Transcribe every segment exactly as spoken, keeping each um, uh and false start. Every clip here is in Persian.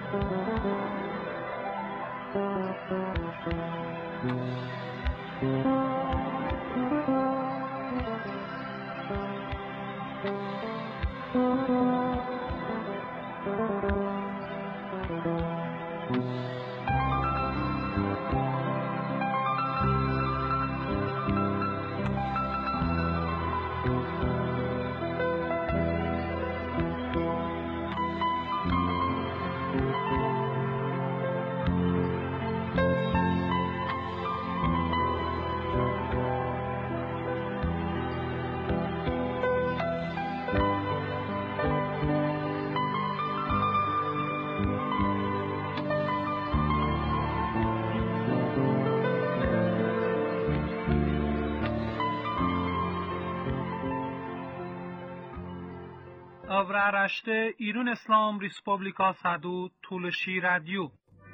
Avraaraşte İrun İslam Respublika Sadu Tulshi Radio.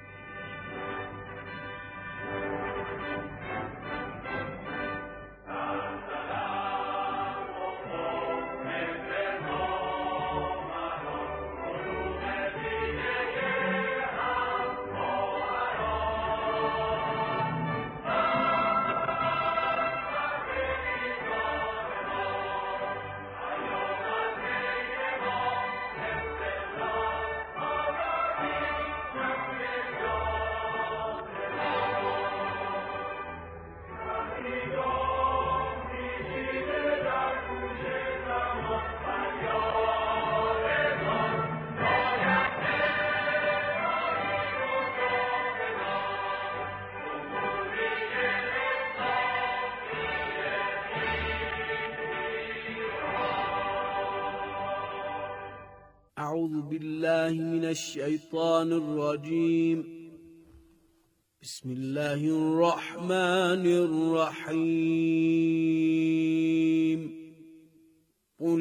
أعوذ بالله من الشيطان الرجيم. بسم الله الرحمن الرحيم. قل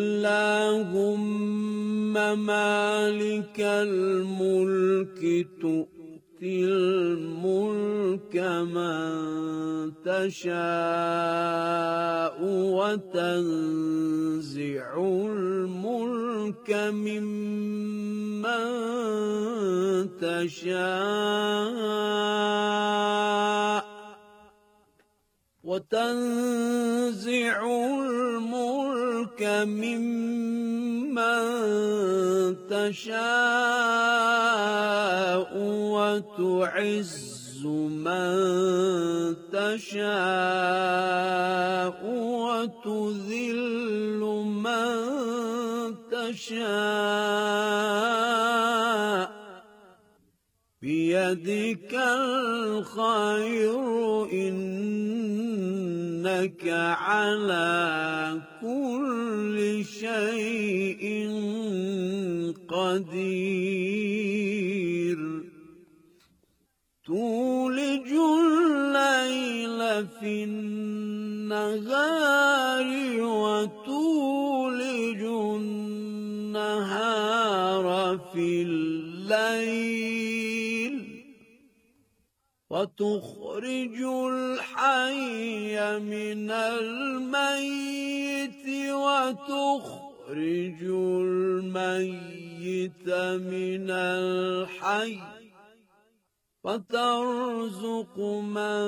اللهم مالك الملك تؤتي الملك من تشاء وتنزع الملك ممن تشاء وتنزع الملك ممن تشاء وتعز من تشاء وتذل من تشاء بيدك الخير إنك على كل شيء قدير. تولج الليل في النهار وتولج النهار في الليل وتخرج الحي من الميت وتخرج الميت من الحي وترزق من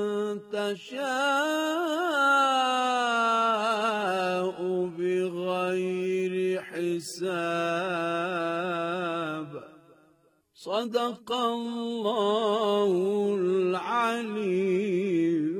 تشاء بغير حساب. صدق الله العلي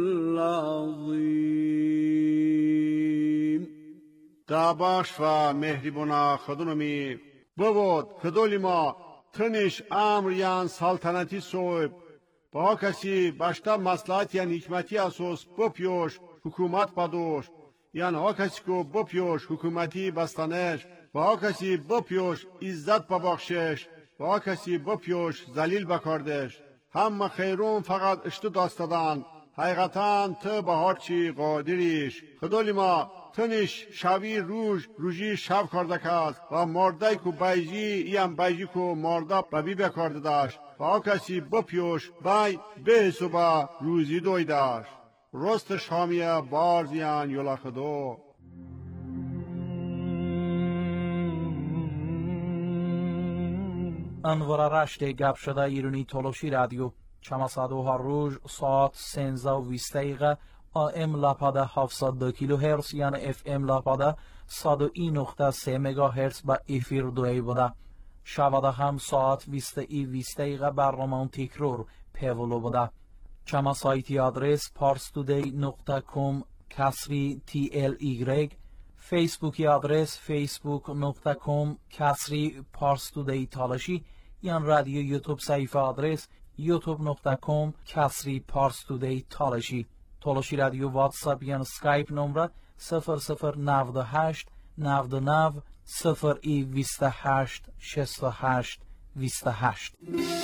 العظیم. دعباش و مهربونا خدونمی بود خدولی ما تنش امر یان سلطنتی صوب با کسی باشتا مصلحت یان حکمتی اساس بپیوش حکومت بدوش یان ها کسی کو بپیوش حکومتی بستانش با کسی بپیوش عزت ببخشش با کسی بپیوش ذلیل بکردش. هم خیرون فقط اشتو داستدان حقیقتاً تو به هر چی قادریش. خدای ما تنش شبی روز روزی شب کرده کس و مرده کو بیجی یم بیجی کو مرده ببی بکرده داشت و کسی بپیوش بای به صبح روزی دوی داشت. رست شامیه بارزیان یولا خدو. انوار رشته گپ شده ایرونی تولوشی رادیو چما صدو هر روز ساعت سنزه و بیست دقیقه آم لاپاده هفتصد و دو کیلو هرتز یعنی اف ام لاپاده صد و یک نقطه سه مگا هرتز با افیر دوی بوده. شباده هم ساعت بیست ای بیست دقیقه برنامه تکرار پیولو بوده. چما سایتی آدرس پارستودی نقطه کام کسری تی ال ایگرگ، فیسبوکی آدرس فیسبوک نقطه کام کسری پارستودی تالشی، یان رادیو یوتیوب صفحه آدرس یوتیوب نقطه کام کسری پارستودی تالشی. تالشی رادیو واتساپ یان سکایپ نمره صفر صفر نود و هشت نود و نه صفر ای بیست و هشت شصت و هشت بیست و هشت.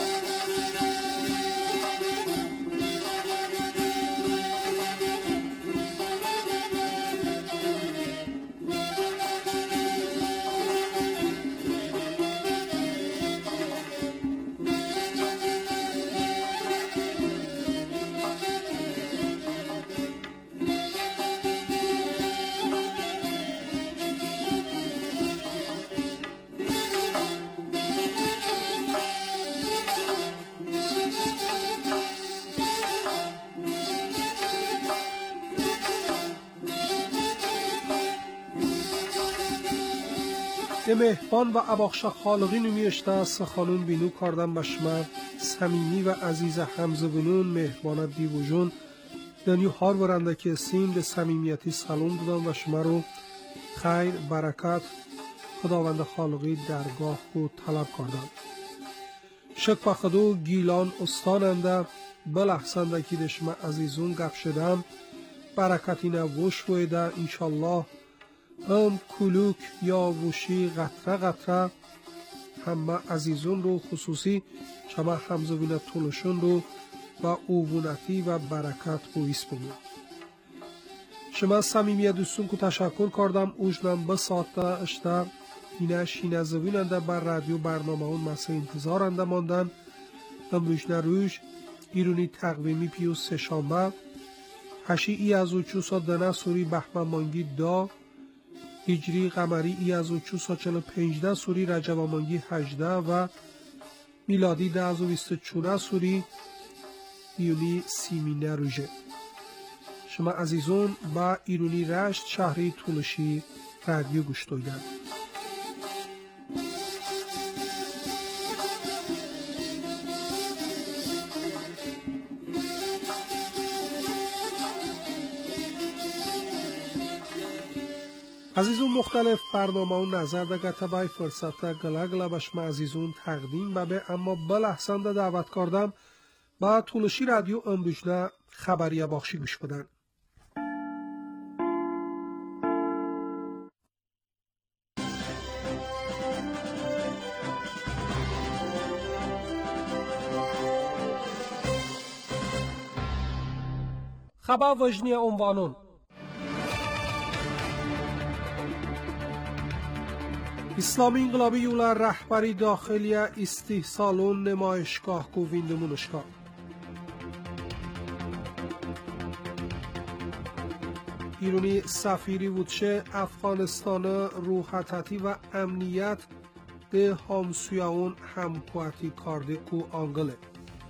مهبان و اباخشا خالقی نمیشته سخانون بینو کردن بشمه سمیمی و عزیز حمزه بنون مهبان دیوژون دنیو هار برنده که سیم به سمیمیتی سلام دادن و شما رو خیر برکت خداوند خالقی درگاه رو طلب کردن. شک پخدو گیلان استاننده بلحسنده که دشمه عزیزون گپ شدم برکتی نوش بویده انشالله هم کلوک یا وشی قطره قطره همه عزیزون رو خصوصی شما حمزوین طولشون رو و اوونتی و برکت بویس بگو. شما سمیمیه دوستون که تشکر کردم اوجنم به ساعت اشتر اینه شینه زویننده بر رادیو برنامه اون مسه انتظارنده ماندن. امروز نروش ایرونی تقویمی پیوز سشانبه هشی ای از اوچوسا دنه سوری بحمن مانگی دا هجری قمری ای از اوچوسا چل پنجده سوری رجب مانگی هجده و میلادی ده از و بیست چونه سوری ایونی سیمینه روژه. شما عزیزون با ایرونی رشت شهری طولشی رادیو گوش دادید. عزیزون مختلف برنامه و نظر ده گتبای فرصت گله گله بشم عزیزون تقدیم ببه اما بلحسن ده دعوت کردم با طولشی رادیو امروزنه خبری باخشی گوش بدن. خبر وجنی عنوانون اسلامی انقلابی یولا رهبری داخلی استحصالون نمایشگاه کو ویندمونشگاه ایرونی سفیری وودشه افغانستان روحتتی و امنیت ده همسویاون همکواتی کارده کو آنگله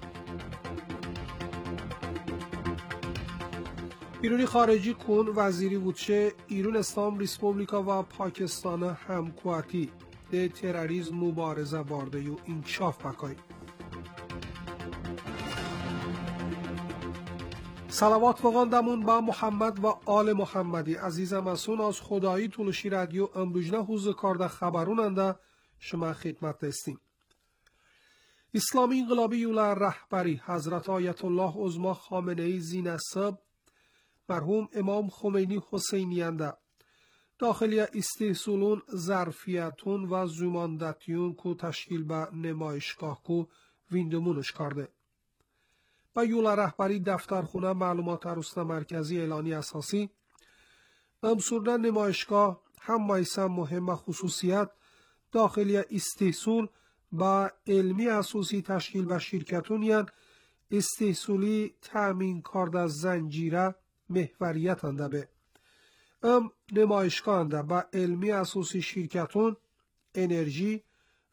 ایرونی خارجی کون وزیری وودشه ایرون اسلام ریسپوبلیکا و پاکستان همکواتی ده تروریسم مبارزه بارده و انکشاف بکای. صلوات وقاندمون با محمد و آل محمدی عزیزم اسون از خدایی طولشی رادیو امروزنه حوز کارده خبروننده شما خدمت دستیم. اسلامی انقلابی یولا رهبری حضرت آیت الله عظما خامنه‌ای ذی‌نسب مرحوم امام خمینی حسینیانده داخلی استحصالون ظرفیتون و زماندتیون کو تشکیل به نمایشگاه کو ویندمونش کرده. با یولا رهبری دفترخونه معلومات عروسته مرکزی اعلانی اساسی امسورده نمایشگاه هم مایسم مهم خصوصیت داخلی استحصال با علمی اساسی تشکیل و شرکتون یعنی استحصالی تأمین کرده زنجیره محوریت انده به ام نمایشگاه انده با علمی اساسی شرکتون انرژی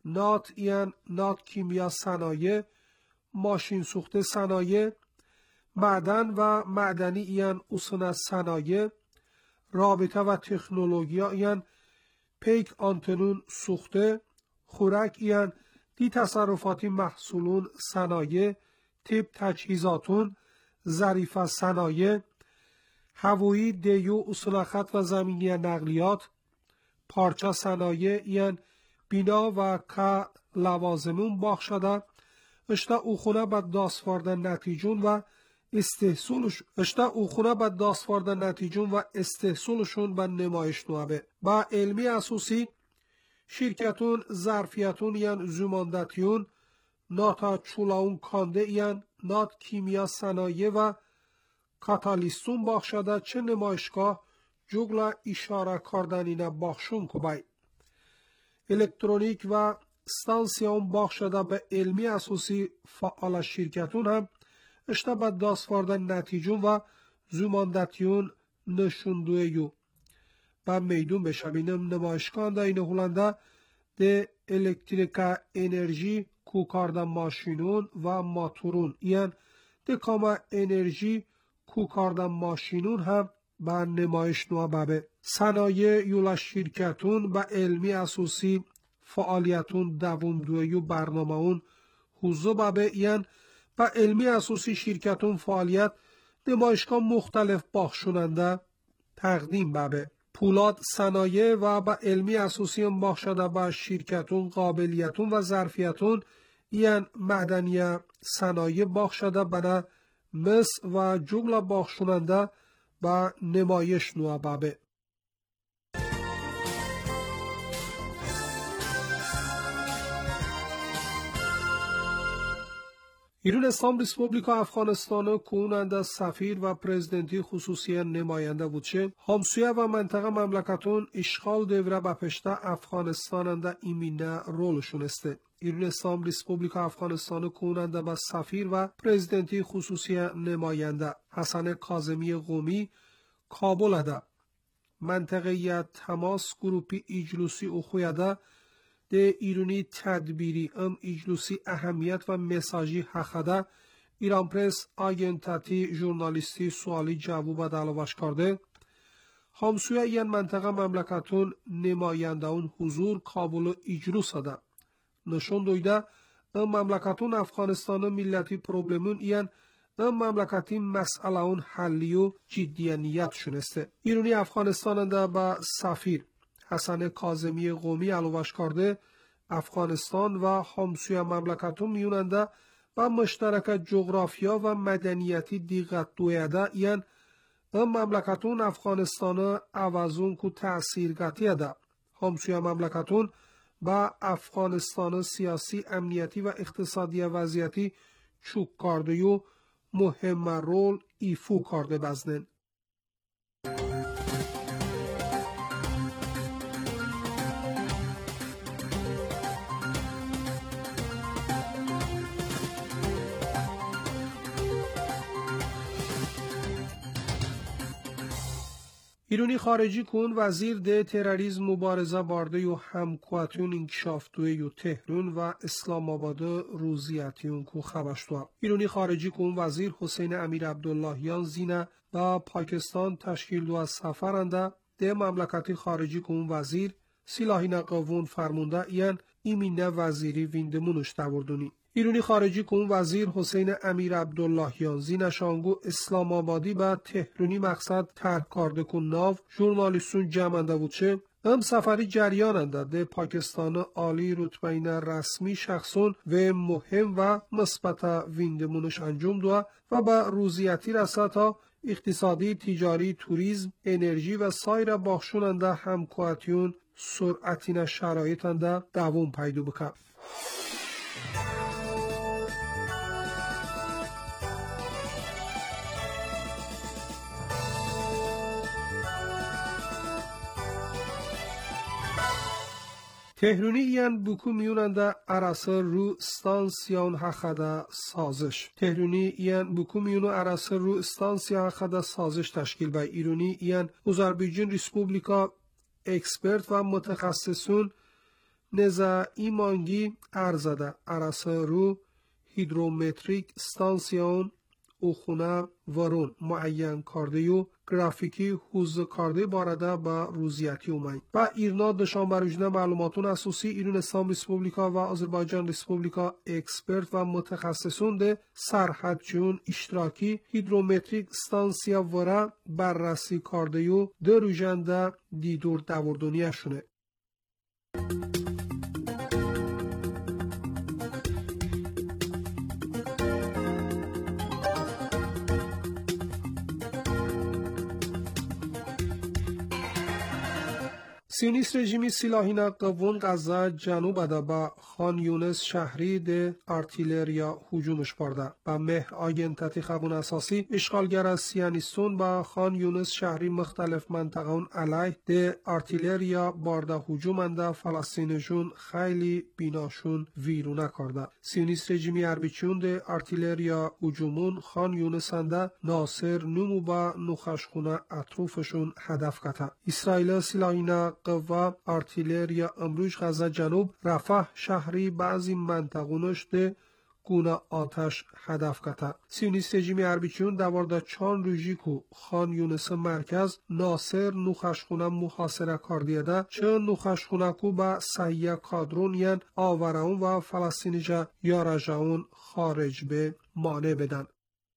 نات این نات کیمیا صنایع، ماشین سوخته صنایع، معدن و معدنی این اصول صنایع، رابطه و تکنولوژی این پیک آنتنون سوخته، خورک این دی تصرفاتی محصولون صنایع، تیپ تجهیزاتون، ظریف صنایع، هوایی دیو اصول خط و زمینی نقلیات، پارچه صنایع این بینا و که لوازمون باخشده، اشتا اوخونه به داسفاردن نتیجون و استحصولش اشتا اوخونه به داسفاردن نتیجون و استحصولشون به نمایش نوابه. با علمی اساسی شرکتون ظرفیتون این زماندتیون ناتا چولاون کانده این نات کیمیا صنایع و کاتالیستون باخشده چه نمایشگاه جوگلا اشاره کردنین باخشون کبای. الکترونیک و ستانسیون باخشده به علمی اساسی فعال شرکتون هم اشتا به داسفاردن نتیجون و زماندتیون نشوندوه یو. با میدون بشبینم نمایشگاه ده این هولنده ده الکتریکا انرژی کوکارده ماشینون و ماتورون این ده کاما انرژی کوکارده ماشینون هم با نمایش نوع بابه. صنایع یولا شرکتون با علمی اساسی فعالیتون دوم دویو برنامه اون حوزو بابه این با علمی اساسی شرکتون فعالیت نمایشگاه مختلف باخشوننده تقدیم بابه. پولاد صنایع و با علمی اساسی باخشده با شرکتون قابلیتون و ظرفیتون این معدنی صنایع باخشده بنا مس و جمله باخشوننده با نمایش نوع بابه. ایران اسلام ریسپوبلیکا افغانستان کوننده سفیر و پرزیدنتی خصوصی نماینده بودشه همسویه و منطقه مملکتون اشغال دوره بپشته افغانستان انده ایمینه رولشون استه. ایران اسلام ریسپوبلیکا افغانستان کوننده با سفیر و پرزیدنتی خصوصی نماینده حسن کاظمی قومی کابل اده منطقه یا تماس گروپی اجلوسی اخویده ده ایرانی تدبیری ام اجلوسی اهمیت و مساجی حقده ایران پرس آگنتاتی ژورنالیستی سوالی جواب دلواش کرده همسوی این منطقه مملکتون نماینده اون حضور کابل و اجلوس ده نشون دویده ام مملکتون افغانستان ملتی پروبلمون این ام مملکتی مسئله اون حلی و جدی نیت شنسته. ایرانی افغانستان ده با سفیر حسن کاظمی قومی علوش کرده افغانستان و همسوی مملکتون میوننده و مشترک جغرافیا و مدنیتی دیقت دویده این ام مملکتون افغانستان عوضون کو تأثیرگتی ده همسوی مملکتون با افغانستان سیاسی امنیتی و اقتصادی وضعیتی چوک کرده و مهم رول ایفو کرده بزنن. ایرانی خارجی کن وزیر ده تروریسم مبارزه بارده و همکواتون انکشاف دوی و تهران و اسلام آباد روزیتیون کو خبشتوا. ایرانی خارجی کن وزیر حسین امیر عبداللهیان زینه با پاکستان تشکیل دو از سفرنده ده مملکتی خارجی کن وزیر سلاحی نقاون فرمونده این ایمینه وزیری ویندمونش دوردونی. ایرانی خارجی کن وزیر حسین امیر عبداللهیان زینشانگو اسلام آبادی با تهرانی مقصد ترک کرده کن ناو ژورنالیستون جمعنده بودشه ام سفری جریاننده ده پاکستان عالی رتبین رسمی شخصون و مهم و مثبت ویندمونش انجام دو و با روزیتی رسد تا اقتصادی، تجاری، توریسم، انرژی و سایر باخشوننده همکواتیون سرعتین شرایطنده دوام پیدا بکن. تهرانی این بکو میوننده اراسه رو ستانسیون حقده سازش. تهرانی این بکو میونو اراسه رو ستانسیون حقده سازش تشکیل به ایرانی این آذربایجان ریسپوبلیکا اکسپرت و متخصصون neza imangi arzada arası ru hidrometrik stansiyon اوخونه ورون معین کرده و گرافیکی حوز کرده بارده با روزیتی اومد و ایرنا دشان بروجنه معلوماتون اساسی ایرانستان ریسپوبلیکا و آذربایجان ریسپوبلیکا اکسپرت و متخصصون ده سرحدچون اشتراکی هیدرومتریک ستانسیا وره بررسی کرده و ده روژنده دیدور دوردونیه شونه. سیونیست رژیمی سلاحی قوون غزه جنوب ده با خان یونس شهری ده ارتیلریا هجومش برده. با مه آگنتتی خبون اساسی اشغالگر از سیانیستون با خان یونس شهری مختلف منطقهون علیه ده ارتیلریا برده هجومنده فلسطینیشون خیلی بیناشون ویرونه کرده. سیونیست رژیمی اربیچون ده ارتیلریا هجومون خان یونس انده ناصر نمو با نخشخونه اطروفشون هدف کته. اسرائیل سلاحی قوا ارتیلریا امروز غزه جنوب رفح شهری بعضی منطقونش ده گونه آتش هدف کته. سیونیست رژیمی اربیچون دوارده چان روژی کو خان یونس مرکز ناصر نوخشخونه محاصره کردیه ده چه نوخشخونه کو با سعیه کادرون ین آورون و فلسطینیجا یا رجعون خارج به مانع بدن.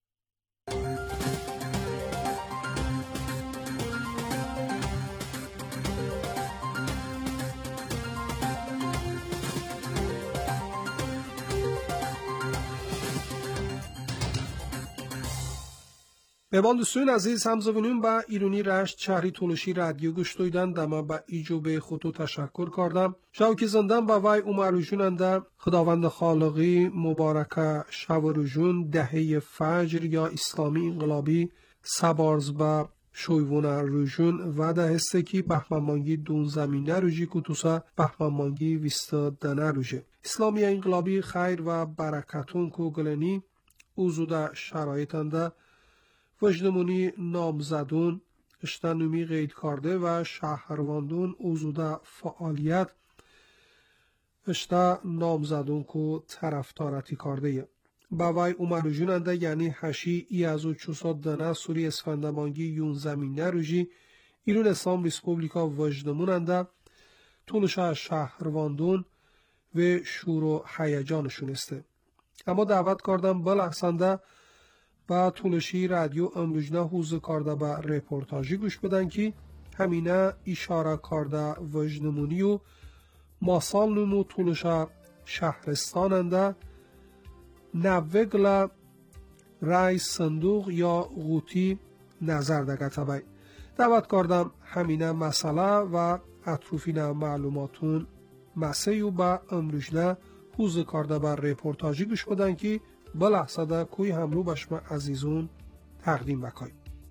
ببان دوستان عزیز همزبونیم با ایرانی رشت شهری تولشی رادیو گوش دویدن دما با ایجوب خودتو تشکر کردم. شوکی زندن با وای عمر روژوننده خداوند خالقی مبارکه شب روژون دهه فجر یا اسلامی انقلابی سبارز با شویون روژون و ده هسته کی بحمانگی دون زمینه روژی کتوسا بحمانگی ویستا دنه روژه. اسلامی انقلابی خیر و برکتون کو گلنی اوزوده شرایطنده وجدمونی نامزدون اشتنومی قید کرده و شهرواندون اوزوده فعالیت اشتا نامزدون کو طرفدارتی کرده با وای اومرو جوننده یعنی هشی ای از او چوساد دنه سوری اسفندمانگی یون زمینه روژی ایران اسلام ریسپوبلیکا وجدموننده طولش شهرواندون و شور و هیجانشون استه. اما دعوت کردم بلحسنده با طولشی رادیو امروجنه حوز کرده با رپورتاجی گوش بدن که همینه اشاره کرده وجنمونی و ماسال نمو طولش شهرستاننده نوگل رای صندوق یا غوتی نظر دگته بای. دعوت کردم همینه مسئله و اطروفین معلوماتون مسیو با امروجنه حوز کرده با رپورتاجی گوش بدن که بلحظه کوی همرو بشم عزیزون تقدیم بکای.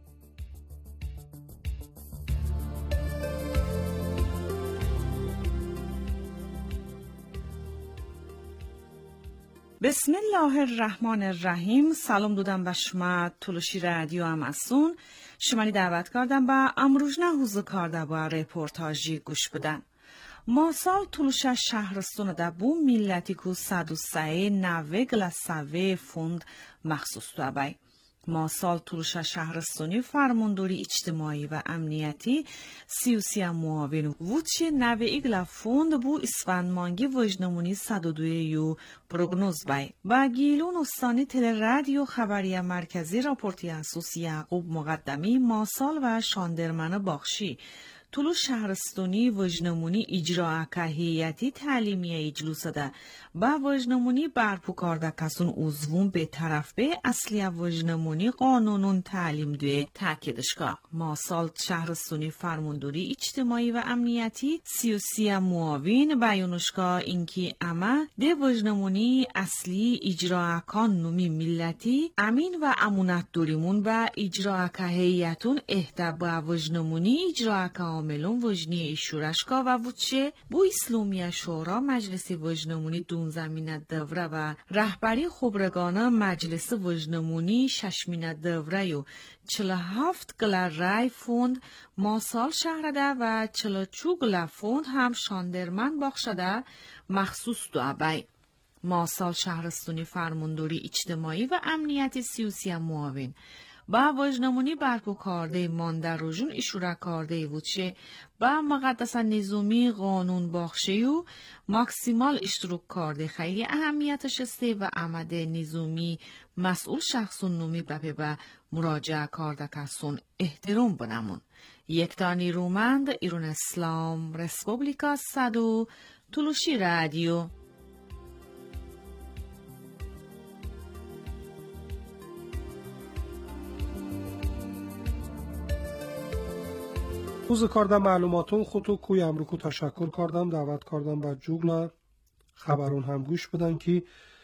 بسم الله الرحمن الرحیم. سلام دودم بشم تولشی رادیو امسون شمانی دعوت کردم با امروجنه حوز کرده با رپورتاجی گوش بدن. ما سال طولش شهرستون ده بو ملتی کو صد و سه نوه گلسوه فوند مخصوص تو بای. ما سال طولش شهرستونی فرمانداری اجتماعی و امنیتی سیوسی معاون وچی نوه ایگلا فوند بو اسفند مانگی وجنمونی صد و دو یو پروگنوز بای. و گیلون استانی تل رادیو خبری مرکزی راپورتی اساسی یعقوب مقدمی ما سال و شاندرمن باخشی طول شهرستونی وجنمونی اجرا که هیئتی تعلیمی اجلوس ده با وجنمونی برپو کرده کسون عضوون به طرف به اصلی وجنمونی قانونون تعلیم دوی تاکیدشگاه. ما سال شهرستونی فرمانداری اجتماعی و امنیتی سیوسی معاون بیانشگاه اینکی اما ده وجنمونی اصلی اجرا قانونی ملتی امین و امونت دوریمون و اجرا که هیئتون اهدا با وجنمونی اجرا که کاملون وجنی ایشورشکا و وچه بو اسلومی شورا مجلس وجنمونی دون زمینه دوره و رهبری خبرگانه مجلس وجنمونی ششمینه دوره و چل هفت گلر رای فوند ماسال شهرده و چل چو گلر فوند هم شاندرمن باخشده مخصوص دو ابای. ماسال شهرستونی فرمانداری اجتماعی و امنیت سیاسی معاون با وجنمونی برگو کارده مانده روژون اشوره کارده وچه با مقدس نظامی قانون باخشه و ماکسیمال اشتراک کارده خیلی اهمیتش استه و عمد نظامی مسئول شخصون نومی بپه با مراجعه کارده کسون احترام بنمون. یک تانی رومند ایران اسلام رسپوبلیکا صدو تلوشی رادیو. روز کردم معلوماتون خودتو کوی امروکو تشکر کردم دعوت کردم با جوگلا خبرون هم گوش بدن که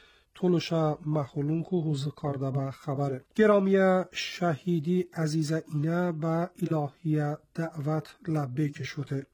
طولشا محولون کو روز کرده با خبره. گرامی شهیدی عزیز اینه با الهی دعوت لبیک شده.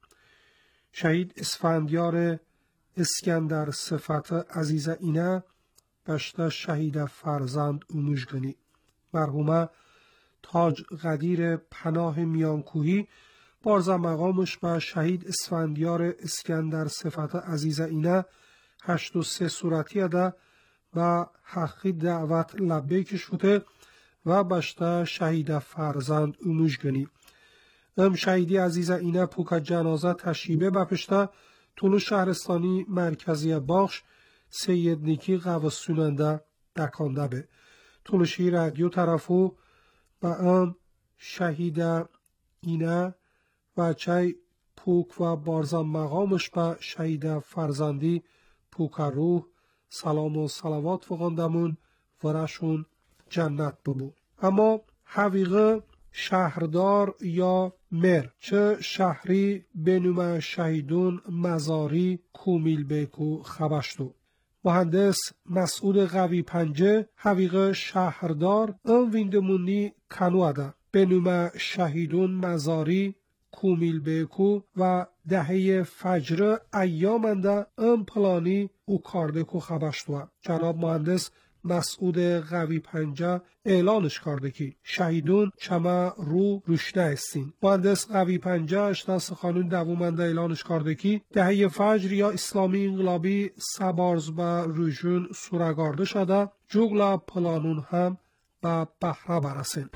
شهید اسفندیار اسکندر صفت عزیز اینه بشته شهید فرزند اوموشگنی. مرحومه تاج قدیر پناه میانکوهی بارزا مقامش با شهید اسفندیار اسکندر صفت عزیز اینه هشت و سه صورتی ده و حقی دعوت لبیک شده و بشته شهید فرزند اوموشگنی. ام شهیدی عزیز اینه پوکا جنازه تشیبه بپشته طول شهرستانی مرکزی باخش سید نیکی قوستوننده دکانده به. طولشی رادیو طرفو با ام شهید اینه و چای پوک و بارزا مقامش به شهید فرزندی پوک روح سلام و صلوات فقاندمون ورشون جنت ببود. اما حقیقه شهردار یا مر چه شهری بنوم شهیدون مزاری کومیل بیکو خبشتو. مهندس مسعود قوی پنجه حقیقه شهردار ام ویندمونی کنواده بنوم شهیدون مزاری کومیل بیکو و دهه فجر ایامنده ام پلانی او کارده کو خبشتوه. جناب مهندس مسعود قوی پنجه اعلانش کرده که شهیدون چما رو روشنه استین. مهندس قوی پنجه اشتاس قانون دوومنده اعلانش کرده که دهه فجر یا اسلامی انقلابی سبارز با روژون سورگارده شده جوگلا پلانون هم با بحره برسین.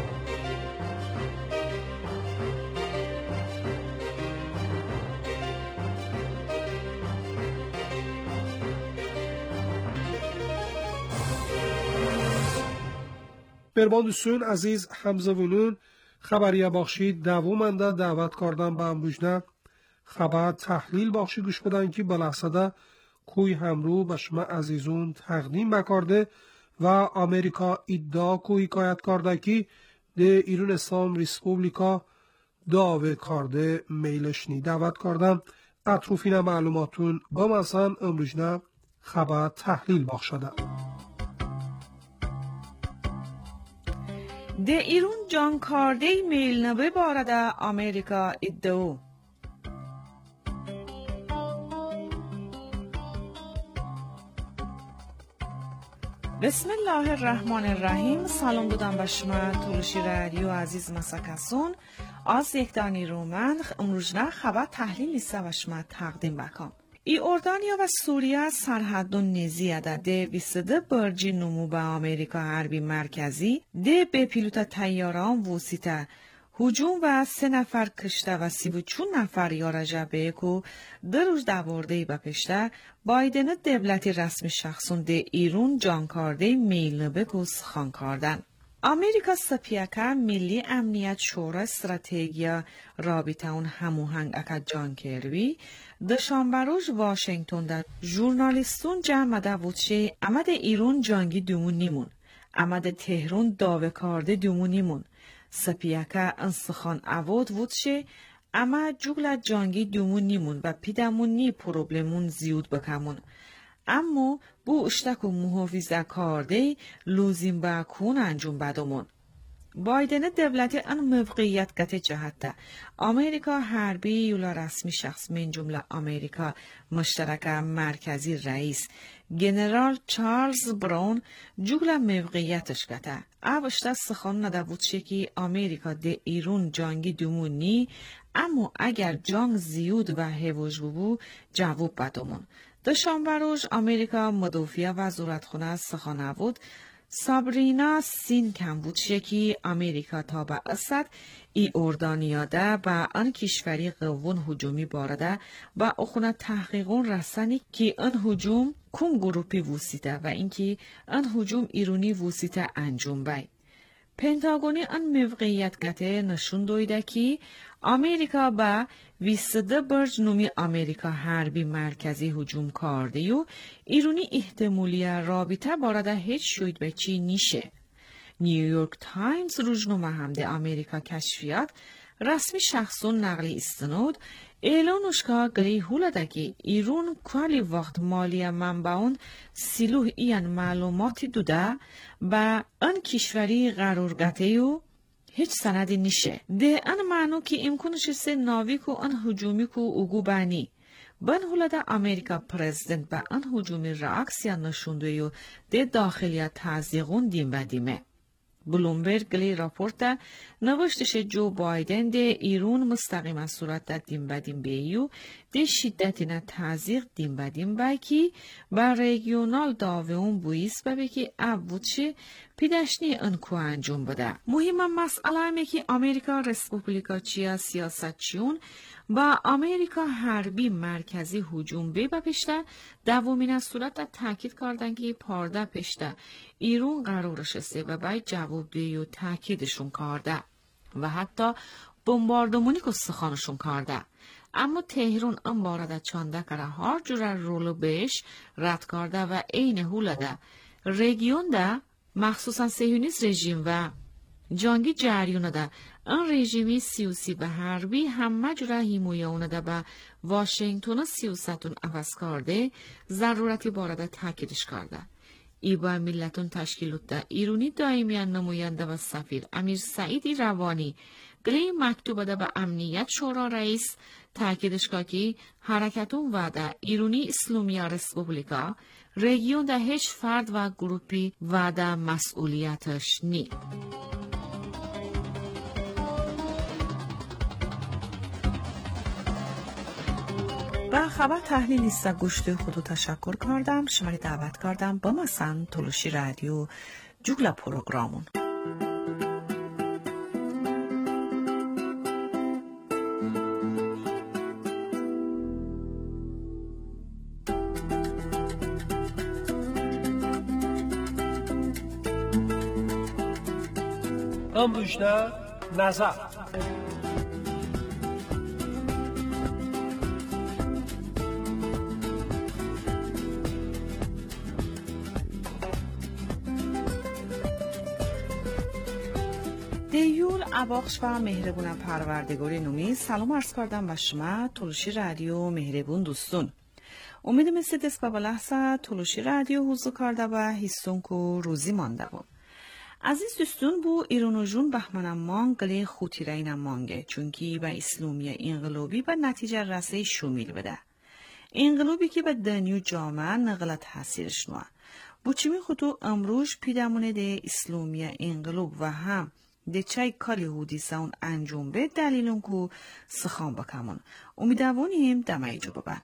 برباندوسون عزیز همزوونون خبریه باخشی دوومنده دعوت کردن به امروجنه خبر تحلیل باخشی گوش بدن که بلحصده کوی همرو به شما عزیزون تقدیم بکرده و امریکا ادعا کوی حکایت کرده که ده ایران اسلام ریسپوبلیکا داوه کرده میلشنی دعوت کردن اطروفین معلوماتون با مثلا امروجنه خبر تحلیل باخشده. ده ایرون جان کارده میل نبه بارده امریکا ادعو. بسم الله الرحمن الرحیم. سلام دادم به شما تلوشی رادیو عزیز مسکسون از یک دانی رومن امروزنه خبر تحلیل لیسته و شما تقدیم بکن. ای اردانیا و سوریه سرحدون نزیه ده ده بیسده برجی نمو به امریکا حربی مرکزی ده به پیلوت تیاران وسیطه هجوم و سه نفر کشته و سی و چون نفر یارجه به کو در روز دوارده به پشته بایدن دولتی رسمی شخصون ده ایرون جان کرده میل نبه کو سخان کردن. امریکا سپیاکه ملی امنیت شورا استراتژیا رابطه اون هموهنگ اکا جان کروی دشانبروش واشنگتن در ژورنالیستون جمع ده وچه امد ایرون جانگی دومون نیمون امد تهران داوه کرده دومون نیمون سپیاکه انسخان اوود وچه اما جوگل جانگی دومون نیمون و پیدمون نی پروبلمون زیود بکمون اما بو اشتک و محافظه کارده لوزیم با کون انجام بدمون. بایدن دولت ان موقعیت گته جهت امریکا حربی یولا رسمی شخص من جمله امریکا مشترک مرکزی رئیس گنرال چارلز براون جوگل موقعیتش گته اوشتا سخن ندابود شکی امریکا ده ایرون جانگی دومونی اما اگر جنگ زیود و هوج بو جواب بدمون دوشنبه روز امریکا مدافع وزارت خونه سخن نبود سابرینا سین کم بود شکی امریکا تا به اسد ای اردانیاده با آن کشوری قوون هجومی بارده با اخونه تحقیقون رسانی که آن هجوم کم گروپی وسیته و اینکه آن هجوم ایرونی وسیته انجام بای. پنتاگونی آن موقعیت گته نشون دویده که امریکا با ویسده برج نومی امریکا حربی مرکزی هجوم کرده و ایرونی احتمالی رابطه بارده هیچ شوید به چی نیشه. نیویورک تایمز روزنامه همده امریکا کشفیات رسمی شخصون نقلی استنود اعلانش که گلی هولده که ایرون کلی وقت مالی منبعون سیلوه این معلوماتی دوده با آن کشوری قرار گته و هیچ سندی نیشه. ده آن معنی که امکانش سه ناویک و آن هجومی که اوگو بانی. بن هولده امریکا پرزیدنت با آن هجومی راکسیا نشونده و ده داخلیت تازیقون دیم و دیمه. بلومبرگ گلی راپورتا نوشتش جو بایدن ده ایرون مستقیم از صورت دیم بدیم بیو ده شدتی نه تازیق دیم بدیم بای کی با ریگیونال داوون بویست و بکی ابودشه پیدشنی انکو انجام بده. مهم مسئله همه که امریکا رسپوبلیکا چیا سیاست چیون با امریکا حربی مرکزی هجوم بی بپشته دومین از صورت تاکید کردن که پارده پشته ایرون قرارش سه و باید جواب دی و تاکیدشون کرده و حتی بمباردمونی که سخانشون کرده. اما تهران ام بارده چانده کرده هر جور رولو بهش رد کرده و این هولده رژیون ده مخصوصا صهیونیست رژیم و جنگی جریان ده آن رژیمی سیاسی و حربی همه جوره حمایه اونه ده به واشنگتن سیاستون عوض کرده ضرورتی بارده تاکیدش کرده. ای با ملتون تشکیلات ده ایرونی دائمیان نماینده و سفیر امیر سعیدی روانی گلی مکتوب ده به امنیت شورا رئیس تاکیدش که حرکتون و ده ایرونی اسلامی رسپوبلیکا رژیون ده هیچ فرد و گروپی و ده مسئولیتش نی. با خبر تحلیل لیست گوشت خودو تشکر کردم. شما دعوت کردم با مثلا تلوشی رادیو جوگلا پروگرامون. امروزنا نظر دیول اباخش و مهربون پروردگاری نومی سلام عرض کردم به شما تلوشی رادیو مهربون دوستون. امید مثل دست به لحظه تلوشی رادیو حضور کرده و هستون که روزی مانده بود. عزیز دوستون بو ایران جون بهمن مان گلی خوتی رین مانگه چونکی به اسلامی انقلابی به نتیجه رسه شمیل بده. انقلابی که به دنیو جامعه نقل تاثیرش نوه. بو چمی خودو امروز پیدمونه ده اسلامی انقلاب و هم ده چای کالی هودی ساون انجام به دلیلون که سخان بکمون. امیدوانیم دمه جو ببن.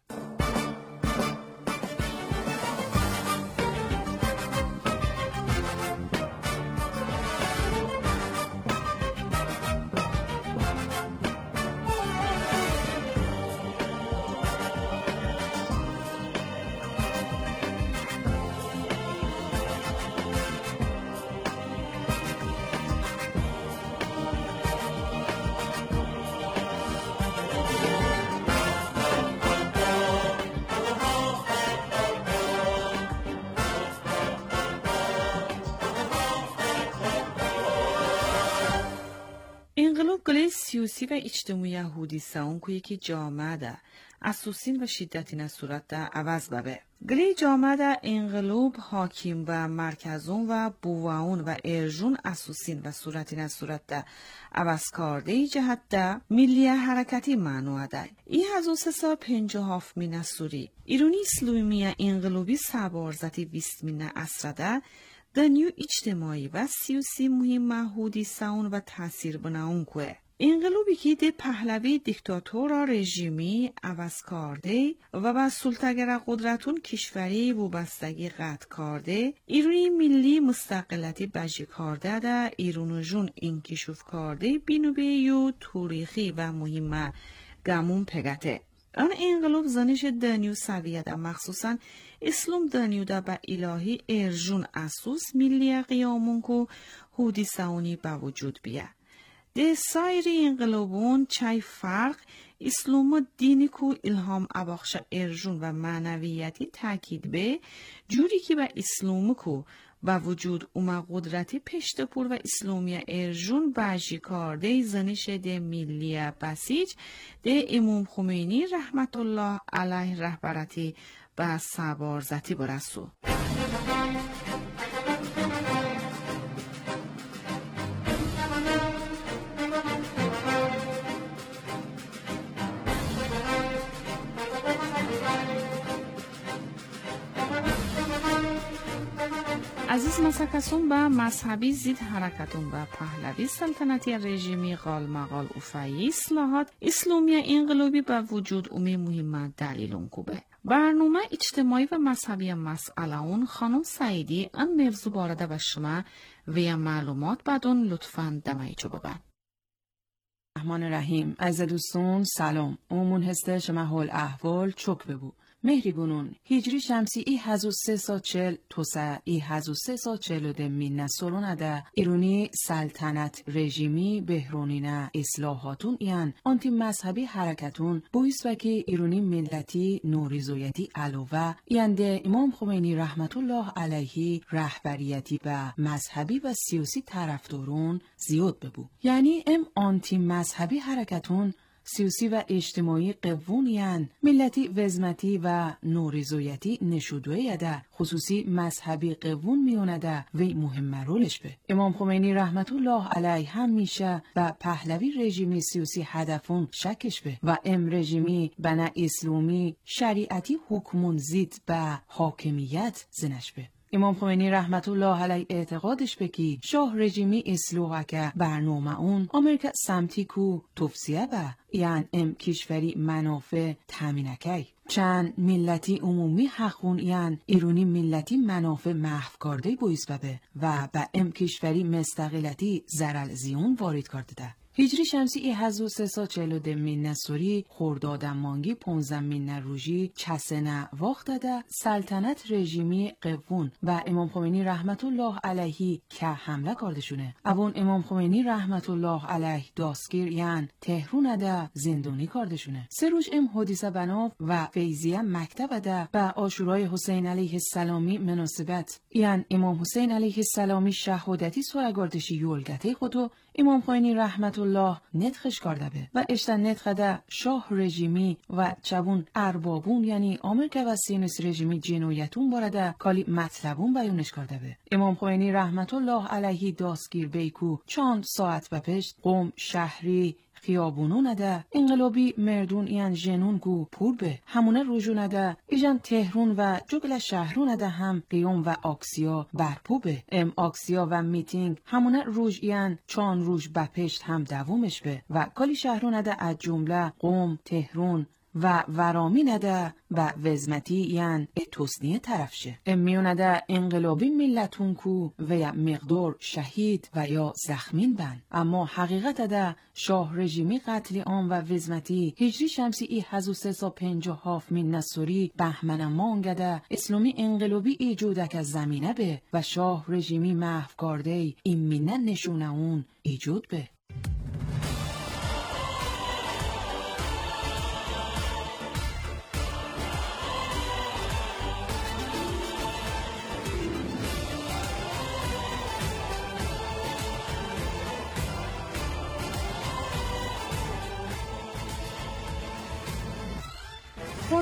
انقلاب گلی سیاسی و اجتماعی یهودی ساون که یکی جامعه ده اسوسین و شدتین از صورت ده عوض ببه. گلی جامعه ده انقلوب حاکم و مرکزون و بوواون و ارجون اسوسین و صورتین از صورت ده عوض کرده ای جهت ده ملی حرکتی معنوه ده. ای هزو سه سال پنج و هفت مین سوری. ایرونی اسلومی انقلوبی سبارزتی بیست مین اصره ده دنیو اجتماعی و سیاسی مهم محودی ساون و تاثیر بناون که. انقلابی که ده پهلوی دیکتاتور رژیمی عوض کرده و با سلطگر قدرتون کشوری وابستگی قطع کرده، ایرونی ملی مستقلتی بجی کرده ده ایرونو جون انکشاف کرده بینوبیو تاریخی و مهم گمون پگته. آن انقلاب زنش دنیو سویه ده مخصوصا اسلام دنیو ده با الهی ارجون اسوس ملی قیامون که هودی ساونی با وجود بیه. ده سایری انقلابون چای فرق اسلام دینی کو الهام اباخش ارجون و معنویتی تاکید به جوری که با اسلام کو با وجود اوما قدرتی پشتپور و اسلامی ارجون بجی کرده زنش ده ملی بسیج ده امام خمینی رحمت الله علیه رهبرتی با سبارزتی برسو. عزیز مسکسون با مذهبی زید حرکتون با پهلوی سلطنتی رژیمی غال مغال اوفایی اصلاحات اسلامی انقلابی با وجود اومی مهم دلیلون کوبه. برنامه اجتماعی و مذهبی مسئله اون خانم سعیدی ان موضوع بارده و شما و معلومات بدون لطفاً دمایچو ببن. رحمان رحیم. از دوستون سلام. امون هسته شما حال احوال چک ببو. مهری بونون هجری شمسی ای هزو سه سا چل توسه ای هزو سه سا چلو ده مینه سلونه ده ایرونی سلطنت رژیمی بهرونینه اصلاحاتون ایان آنتی مذهبی حرکتون بویست وکی ایرونی ملتی نوریزویتی علاوه ایان ده امام خمینی رحمت الله علیه رهبریتی به مذهبی و سیاسی طرفدارون زیاد ببو. یعنی ام آنتی مذهبی حرکتون سیاسی و اجتماعی قوونیان ملتی وزمتی و نوریزویتی نشودوه یده خصوصی مذهبی قوون میونده وی مهم رولش به. امام خمینی رحمت الله علیه هم میشه و پهلوی رژیمی سیاسی هدفون شکش به و ام رژیمی بنا اسلامی شریعتی حکمون زید به حاکمیت زنش به. امام خمینی رحمت الله علیه اعتقادش بکی شاه رژیمی اصلاحه که برنامه اون امریکا سمتی کو توفسیه به یعنی ام کشوری منافع تامینکی چند ملتی عمومی حقون یعنی ایرونی ملتی منافع محو کرده بویز ببه و به ام کشوری مستقلتی زرال زیون وارد کرده ده. هجری شمسی ای هزو سه سا چلو ده مینه سوری خوردادن مانگی پونزن مینه روژی چسنه وقت ده سلطنت رژیمی قوون و امام خمینی رحمت الله علیه که حمله کردشونه. اوون امام خمینی رحمت الله علیه داستگیر یعن تهرون ده زندانی کردشونه. سه روز ام حدیثه بناف و فیزیه مکتب ده به آشورای حسین علیه السلامی مناسبت یعن امام حسین علیه السلامی شهادتی سوگردشی یولگته خودو امام خمینی رحمت الله نتخش کرده به و اشتن نتخده شاه رژیمی و چبون اربابون یعنی آمریکا و سینوس رژیمی جنویتون بارده کالی مطلبون بیانش کرده به. امام خمینی رحمت الله علیه داستگیر بیکو چند ساعت و پشت قوم شهری خیابونو نده انقلابی مردون ایان جنون گو پور به همونه روژو نده ایجان تهرون و جگل شهرون نده هم قیام و آکسیا برپو به ام آکسیا و میتینگ همونه روژ ایان چان روژ بپشت هم دوومش به و کالی شهرون نده از جمله قوم تهرون و ورامی نده و وزمتی یعن اتوسنیه طرفشه. امیونه ده انقلابی ملتون کو و یا مقدار شهید و یا زخمین بن. اما حقیقت ده شاه رژیمی قتل عام و وزمتی هجری شمسی ای هزو سه سا پنج و هاف من نصوری بهمن مانگده اسلامی انقلابی ایجوده که زمینه به و شاه رژیمی محو کرده این مینه نشونه اون ایجود به.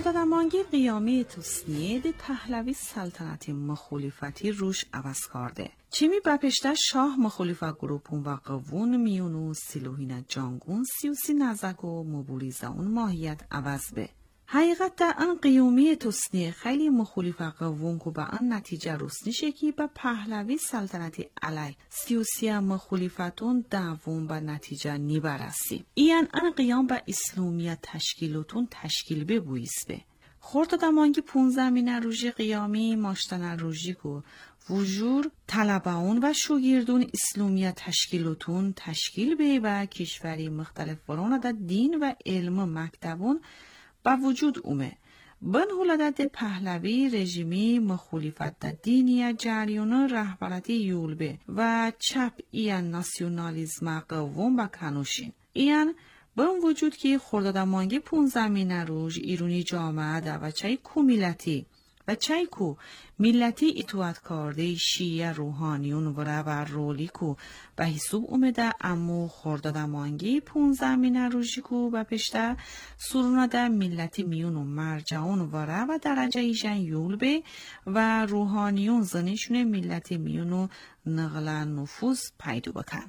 خردادمانگی قیامی توسنیه ده پهلوی سلطنت مخالفتی روش عوض کرده. چیمی بپشته شاه مخالفت گروپون و قوون میونو سیلوهین جانگون سیوسی نزک و مبولیزه اون ماهیت عوض به. حقیقت در ان قیومی توسنیه خیلی مخالف قوون که به ان نتیجه روسنیشه که به پهلوی سلطنتی علی سیوسی مخالفتون دوون به نتیجه نیبرسی. این ان قیام به اسلامیت تشکیلتون تشکیل ببویست به. خردادمانگی پونزمین روژی قیامی ماشتن روژی که وجور طلباون و شوگیردون اسلامیت تشکیلتون تشکیل به و کشوری مختلف ورانه در دین و علم مکتبون با وجود اومه. بن هولدت پهلوی رژیمی مخالفت در دینی جریان رهبرتی یولبه و چپ ایان ناسیونالیزم قوم و کنوشین. ایان بن وجود که خردادمانگی پونزمین روز ایرونی جامعه در و چای کومیلتی و چای کو ملتی اطاعت کرده شیعه روحانیون و ربر رولی کو به حساب اومده امو خردادمانگی پونزمین روزی کو و پشته سرونه در ملتی میون و مرجعون و رب و درجه ایشن یول به و روحانیون زنیشون ملتی میون و نقل نفوذ پیدا بکن.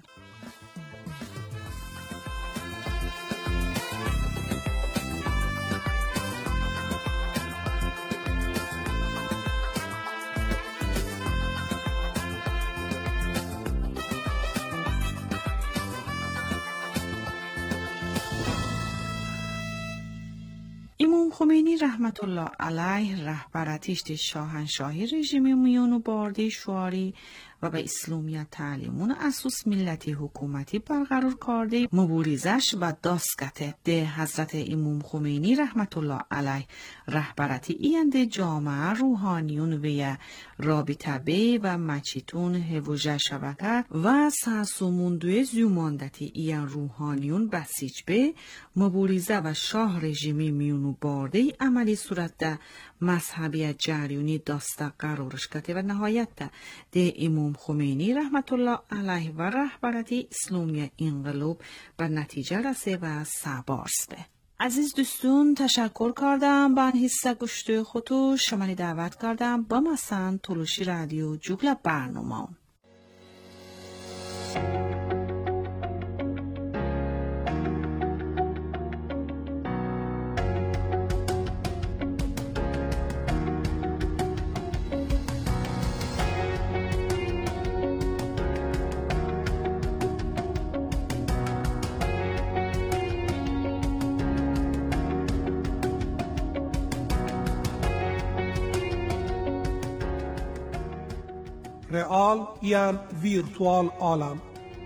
امام خمینی رحمت الله علیه رهبرتیش ده شاهنشاهی رژیم میونو بارده شواری و به اسلامیت تعلیمون اساس ملتی حکومتی برقرار کرده مبارزش و داستگته ده حضرت امام خمینی رحمت الله علیه رهبرتی اینده جامعه روحانیون و رابطه به و مچیتون هوجه شبکه و ساسوموندوی زیوماندتی این روحانیون بسیج به مبارزه و شاه رژیمی میونو بارده عملی صورت ده مذهبی جریونی داسته قرارش کده و نهایت ده ده امام خمینی رحمت الله علیه و رهبرتی اسلامی انقلاب به نتیجه رسه و سبارس به. عزیز دوستون تشکر کردم با این حصه گوشت خودو شمانی دعوت کردم با مثلا تلوشی رادیو جوگل برنامه. رئال یان ویرتوال عالم.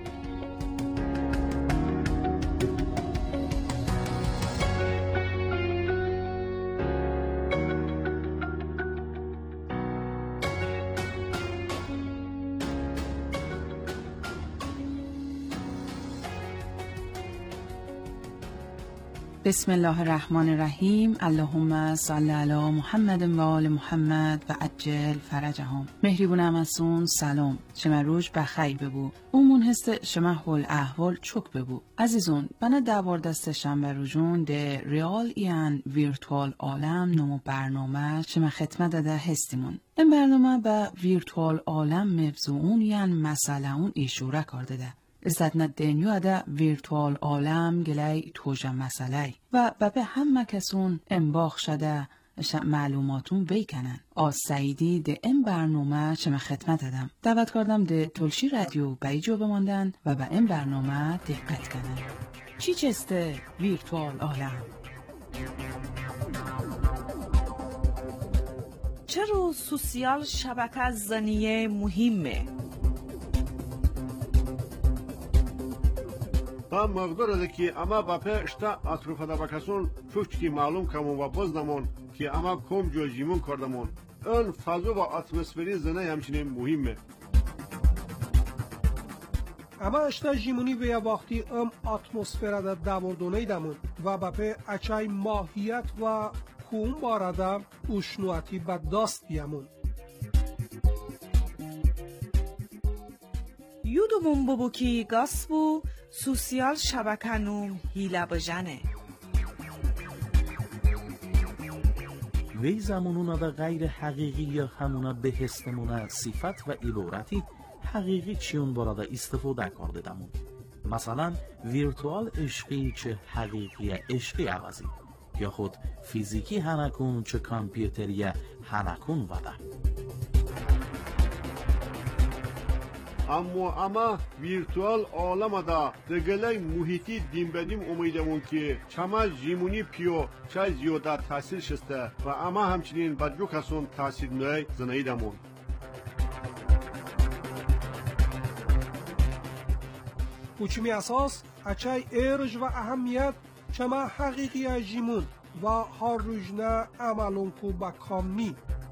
بسم الله الرحمن الرحیم. اللهم صل علی محمد و آل محمد و عجل فرجهم. مهریبونم ازون سلام. شما روش بخیر ببو. اون هست شما حال احوال چوک ببو. عزیزون بنا دوار دست شنبه روزون ده ریال این ویرتوال عالم نمو برنامه شما خدمت داده هستیمون. این برنامه با ویرتوال عالم مفزون یعنی مسئله اون ایشوره کرده ده. استدنا دنیا ده ویرتوال عالم گلی توجه مسئله و به همه کسون انباخ شده معلوماتون بیکنن. آز سعیدی ده این برنامه شما خدمت دادم. دعوت کردم ده تلشی رادیو بیجو بماندن و به این برنامه دقت کنن. چی چسته ویرتوال عالم؟ چرا سوسیال شبکه زنیه مهمه؟ Tam mağdur ki ama bape işte atrufada bakasın çok ki malum kamun ve bozdamon ki ama kom jojimun kardamon. Ön fazla ve atmosferi zene همچنین مهمه. اما اشتا جیمونی به وقتی ام اتمسفر دا دامردونه دامون و باپه اچای ماهیت و کون بارده اشنواتی با داست بیامون. یودو بومبو کی گاسبو سوسیال شبکه نوم هیله بجنه. وی زمانونا دا غیر حقیقی یا همونا به هستمونا صفت و عبارتی حقیقی چیون بارادا استفاده کرده دمون. مثلا ویرتوال عشقی چه حقیقی عشقی عوضی یا خود فیزیکی هنکون چه کامپیوتری هنکون وده. اما اما ویرتوال عالم دا دگلای محیطی دیم بدیم امیدمون که چما جیمونی پیو چای زیاده تاثیر شسته و اما همچنین بدجو کسون تاثیر نوی زنایدمون. بوچمی اساس اچای ارج و اهمیت چما حقیقی جیمون و هر روزنه عملون کو با کامی.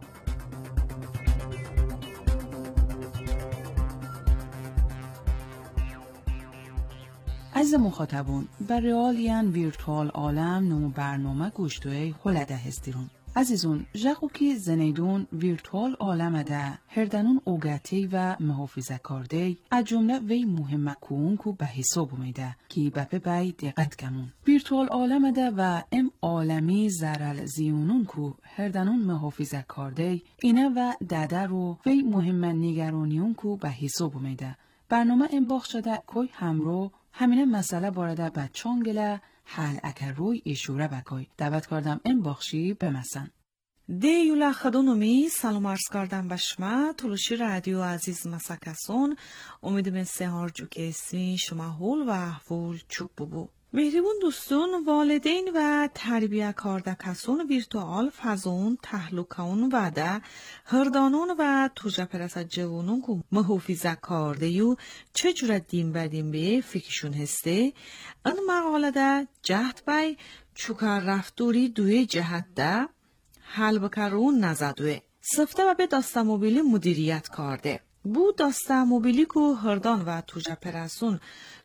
از مخاطبون برای آلیان ویرتوال عالم نمو برنامه گوشتوی خلده هستیرون. عزیزون جاکو که زنیدون ویرتوال عالم ده هردنون اوگتی و محافظه کرده از جمله وی مهمه کون کو به حساب میده که بپه بای دقت کمون. ویرتوال عالم ده و ام عالمی زرال زیونون کو هردنون محافظه کرده اینه و داده رو وی مهمه نگرانیون کو به حساب میده. برنامه ام باخ شده کوی همرو همینه مسئله بارده به چانگله حل اکر روی اشوره بکای. دعوت کردم این باخشی بمسن. دیولا خدونومی سلام عرض کردم به شما تلوشی رادیو عزیز مسکسون. امیدم سهار جو که اسمی شما هول و احوال چوب ببو. مهربون دوستون والدین و تربیه کارده کسون ویرتوال فضون تحلوکون و ده هردانون و توجه پرس جوانون که محافظه کارده یو چجور دیم بدیم به فکرشون هسته این مقاله ده جهت بای چوکر رفتوری دوی جهت ده حل بکرون نزدوه سفته و به داستموبیلی مدیریت کرده بو داستموبیلی که هردان و توجه پرسون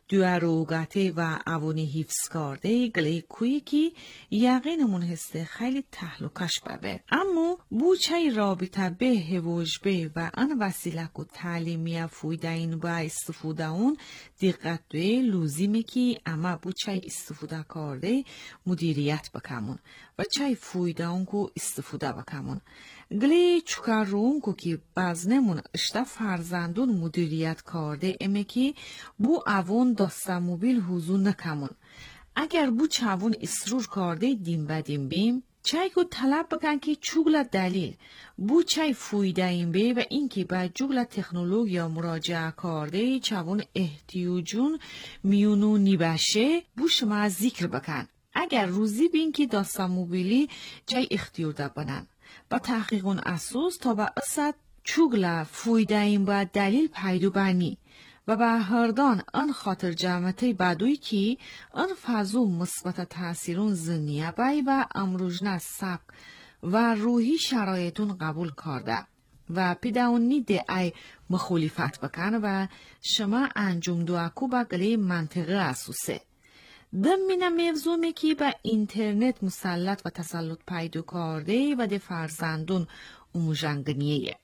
دوروگاته و اوونی حفظ کرده گلی کویی که یقینمون هسته خیلی تحلوکش ببه. اما بو چای رابطه به هوش به و ان وسیله که تعلیمی فویده این با استفاده اون دقت دوی لوزیمه که اما بو چای استفاده کرده مدیریت بکمون و چای فویده اون که استفاده بکمون. گلی چکر رون که بزنمون اشتا فرزندون مدیریت کرده امه که بو اوون داستموبیل حضور نکمون. اگر بو چاون اسرور کرده دیم بدیم بیم چای که طلب بکن که چوگل دلیل بو چای فویده این بی و اینکه با جوگل تکنولوژیا مراجعه کرده چاون احتیاجون میونو نیبشه بو شما ذکر بکن. اگر روزی بین که داستموبیلی چای اختیار ده بنن با تحقیقون اساس تا با اصد چوگلا فویده این با دلیل پیدو بانی و با هردان آن خاطر جمعتی بدوی که آن فضو مثبت تاثیرون زنیه بای و امروجنه سبک و روحی شرایطون قبول کرده و پیداونی ده ای مخالفت بکن و شما انجام دواکو با گلی منطقه اساسه. دم مینه موضوعی که با اینترنت مسلط و تسلط پیدا کرده و ده فرزندون اموجنگنیه.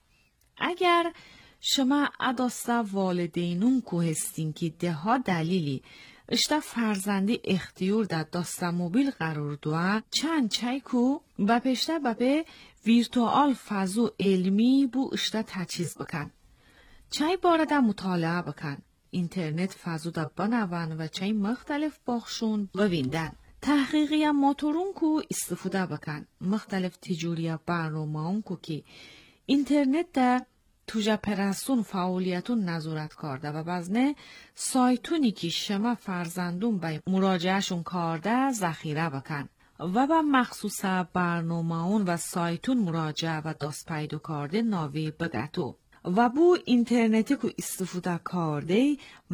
اگر شما اداستا والدینون که هستین که ده ها دلیلی اشتا فرزندی اختیار در داستموبیل قرار دوه چند چای که با پشته با به ویرتوال فضو علمی بو اشتا تجهیز بکن. چای بارد مطالعه بکن. اینترنت فضو دا بنوان و چای مختلف باخشون بویندن. تحقیقی هم موتورون که استفاده بکن. مختلف تجوری برنامه اون که اینترنت دا توجه پرسون فعالیتون نظارت کرده و بزنه سایتونی که شما فرزندون به مراجعهشون کرده ذخیره بکن و با مخصوص برنامه اون و سایتون مراجعه و دست پیدا کرده ناوی بگتو. و بو اینترنتی که استفاده کرده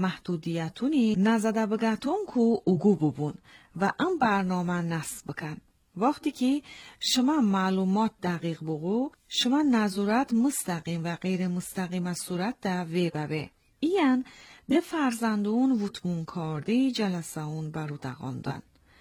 محدودیتونی نزده بگتون که اوگو ببون و ام برنامه نصب بکن. وقتی که شما معلومات دقیق بگو شما نظارت مستقیم و غیر مستقیم از صورت در وی ببه. این ده فرزندون وطمون کرده جلسه اون برو دقاندن.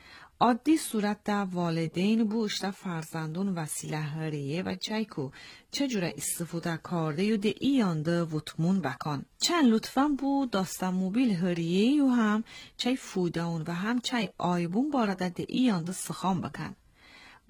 عادی صورت در والدین بو اشتا فرزندون وسیله هریه و چایکو چجوره استفاده کرده یو ده ایان ده وطمون بکن. چند لطفاً بو داستموبیل هریه یو هم چای فوداون و هم چای آیبون بارده ده ایان ده سخام بکن.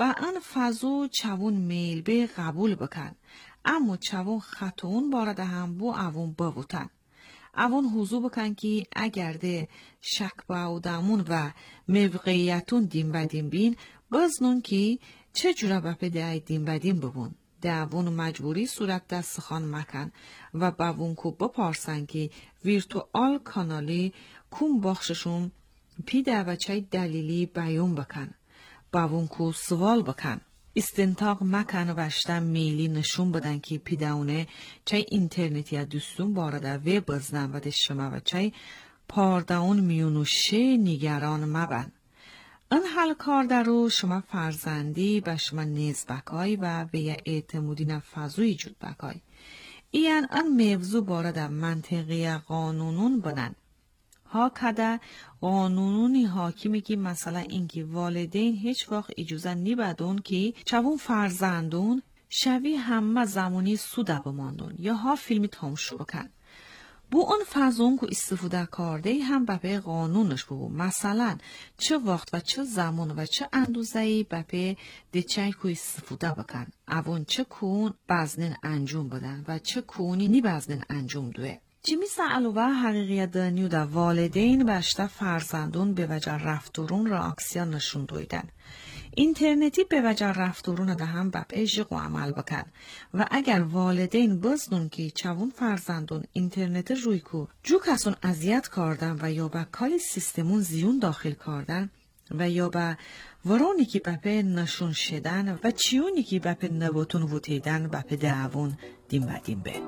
با ان فضو چوون میل به قبول بکن. اما چوون خطون بارد هم بو اوون ببوتن. اوون حضور بکن که اگر ده شک باودمون و موقعیتون دیم بدیم بین بزنون که چه جورا بپه ده دیم بدیم ببون. دوون مجبوری صورت دست خان مکن و باون کو بپارسن که ویرتوال کانالی کم بخششون پی ده و چای دلیلی بیون بکن. باون کو سوال بکن. استنتاق مکن و اشتا میلی نشون بدن که پیداونه چای اینترنتی یا دوستون بارده وی بزنن و دشمه و چای پارداون میونوشه نگران مبن. این حال کار در رو شما فرزندی به شما نیز بکای و به یه اعتمودی نفذوی جود بکای. این این موضوع بارده منطقی قانونون بنن. ها کده قانونونی حاکمی که مثلا اینکه والدین هیچ وقت اجازه نمیدن که چوون فرزندون شوی همه زمانی سوده بماندون یا ها فیلمی تماشا بکن. بو اون فضون که استفاده کرده هم به قانونش بو. مثلا چه وقت و چه زمان و چه اندوزهی به دیچه که استفاده بکن. اون چه کون بزنین انجام بدن و چه کونی نی بزنین انجام دوه. چیمی سعلوه حقیقیت دانیو دا والدین بشتا فرزندون به وجه رفتورون راکسیان نشون دویدن. اینترنتی به وجه رفتورون دا هم بب اجیق و عمل بکن و اگر والدین بزنون که چوون فرزندون اینترنت روی کو جو کسون اذیت کردن و یا با کالی سیستمون زیون داخل کردن و یا با ورونی که بپه نشون شدن و چیونی که بپه نبوتون وطیدن بپه دعوون دیم و دیم به.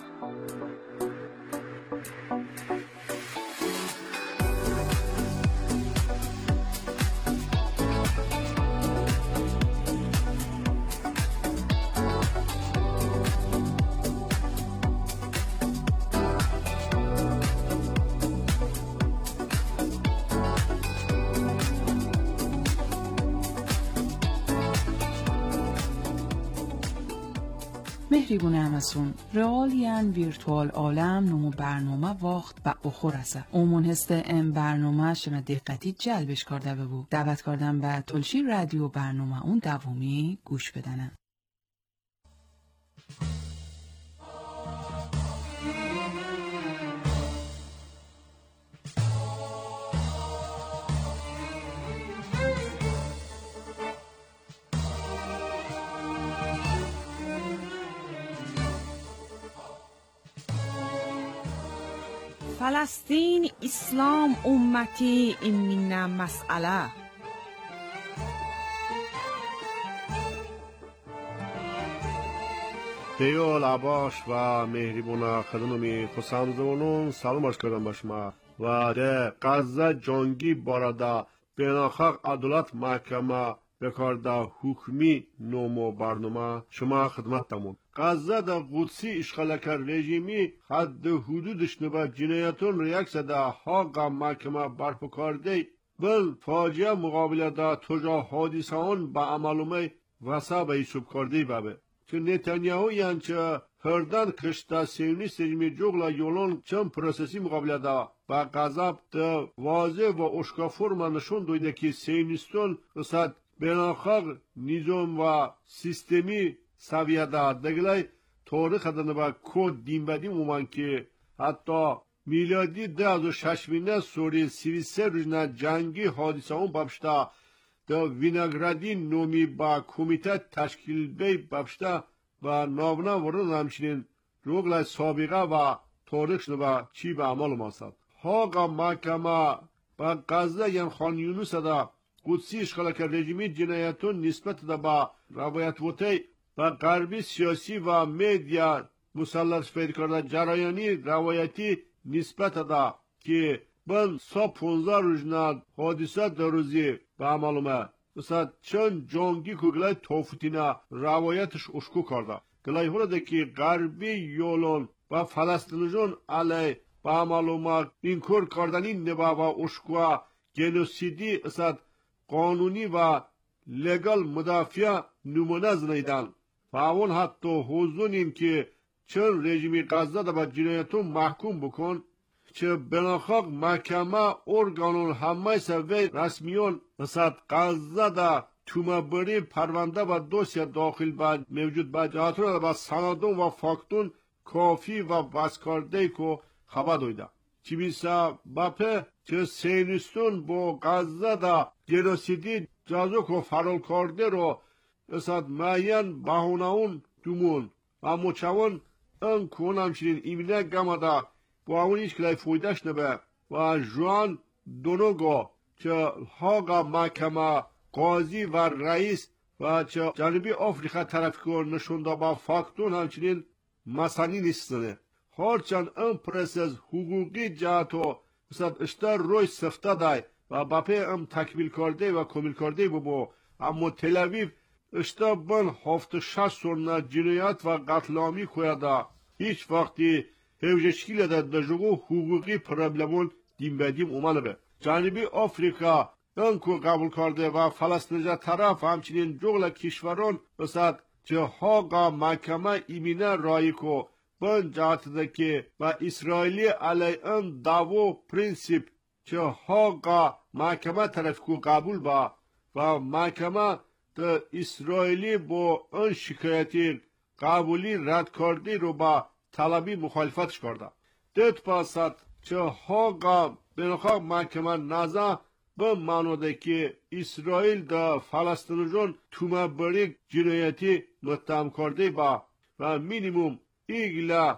مهریبون همسون رئالیان ویرتوال عالم نمو برنامه وقت با اخور است. اومون هسته ام برنامه شما دقتی جلبش کرده ببو. دعوت کردم به تلشی رادیو برنامه اون دومی گوش بدنم. فلسطین اسلام امتی این من مسئله. دیو لباش و مهریبونا خدمتمی خسامزونون سلام عرض کردم به شما و ده غزه جنگی بارده بیناخاق عدالت محکمه بکارده حکمی نومو برنامه شما خدمتتمون. غزه در قدسی اشغالگر رژیمی حد حدودش نبا جنایتون ریاکس ده حاق محکمه برپا کرده بل فاجعه مقابله ده توجه حادثه آن با عملومه وسا به ایسوب کرده بابه که نتانیاهو یعنی چه هردن کشته سیونیست رژیمی جوگلا یولون چم پروسسی مقابله ده با غضب ده واضح و اشکافور نشون دویده که سیونیستون رسد بیناخاق نیزم و سیستمی سویه ده دگلای تاریخ دنه با کود دیم بدیم اومن که حتی میلادی ده از و ششمینه سوری سیویسه روزنه جنگی حادثه اون بابشته ده وینگردی نومی با کمیته تشکیل بی بابشته و نابنه ورن همچنین روگلای سابقه و تاریخ با چی به عمل ماسد حاقا محکمه با غزه یم خان یونس ده قدسی اشغالگر رژیمی جنایتون نسبت ده با روایت وطی و غربی سیاسی و میدیا مسلط پیدا کرده جرایانی روایتی نسبت ده که بل سا پونزه روزنه حادثه در روزی به عملومه مثلا چند جنگی که گلای توفتینه روایتش اشکو کرده گلای هورده که غربی یولون و فلسطینجون علی به عملومه این کار کردنی نبا و اشکوه جنوسیدی اصد قانونی و لگال مدافع نمونه زنیدن و اون حتی حضون این که چون رژیمی غزه دا با جنایتون محکوم بکن چه بناخاق محکمه ارگانون همه سوی رسمیون مثل غزه دا تومبری پرونده و دوسیه داخل با موجود با جهاتون با سندون و فاکتون کافی و بسکارده که خبر دویده. چی بیسا باپه چه سینستون با غزه دا جنوسیدی جازو که فرال کرده رو اساد معین بهونهون دومون و مچوان ان کون همچنین ایمینه گمده با اون ایش کلای فویدش نبه و جوان دونوگو چه هاگا محکمه قاضی و رئیس و چه جنوبی آفریقا طرف که نشونده با فاکتون همچنین مسانی نیستنه. هرچند این پرسز حقوقی جهتو مثلا اشتر روی سفته دای و باپه ام تکمیل کرده و کمیل کرده ببو اما تلویف اشتر بن هفت شش سرنا جنایت و قتلامی کویده هیچ وقتی هوجشکیل ده دجوگو حقوقی پرابلمون دیم بدیم اومانه به. جنوبی آفریقا انکو قبول کرده و فلسطینجا طرف همچنین جغل کشوران مثلا چه هاگا محکمه ایمینه رایی کو بن جهت که و اسرائیلی علی ان داو پرینسیپ چه هاگا محکمه طرف کو قبول با و محکمه ده اسرائیلی با ان شکایتی قبولی رد کرده رو با طلبی مخالفتش کرده. دیت پاسد چه هاگا بنخواه محکمه نزا به معنوده که اسرائیل ده فلسطینجان تومبری جنایتی متهم کرده با و مینیموم ایگلا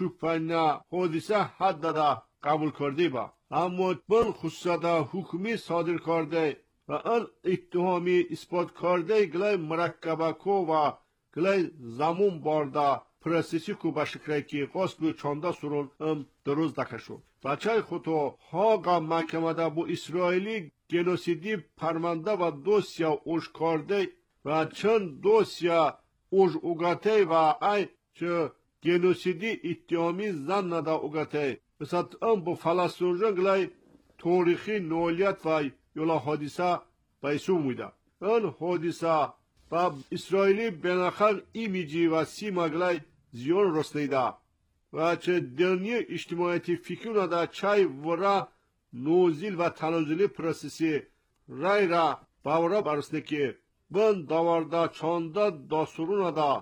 شپنه حادثه حد داده قبول کرده با اما بن خصوصا حکمی صادر کرده و ان اتهامی اثبات کرده گلای مرکبه کو و گلای زمون بارده پرسیسی کو بشکره که قصد چانده سرون ام دروز دکشون بچه خودو هاگا محکمه ده با اسرائیلی گنوسیدی پرمنده و دوسیا اوش کرده و چند دوسیا اوش اوگته و ای چه گنوسیدی اتهامی زن نده اوگته مثلا ام با فلسطینجان گلای تاریخی نولیت و یولا حادثه بیسو مویده این حادثه با اسرائیلی بناخر ایمیجی و سیما گلای زیون رسنیده و چه دنیا اجتماعیتی فکر نده چای ورا نوزیل و تنازلی پرسیسی رای را باورا برسنه که بند داورده چانده داسترون ده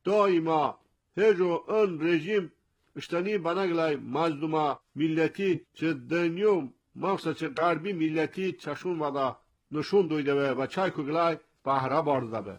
دائما هجو ان رژیم اشتنی بناگلای مظلومه ملتی چه دنیا مقصد چه غربی ملتی چشون وده نشون دویده و چای کگلای بهره بارده به.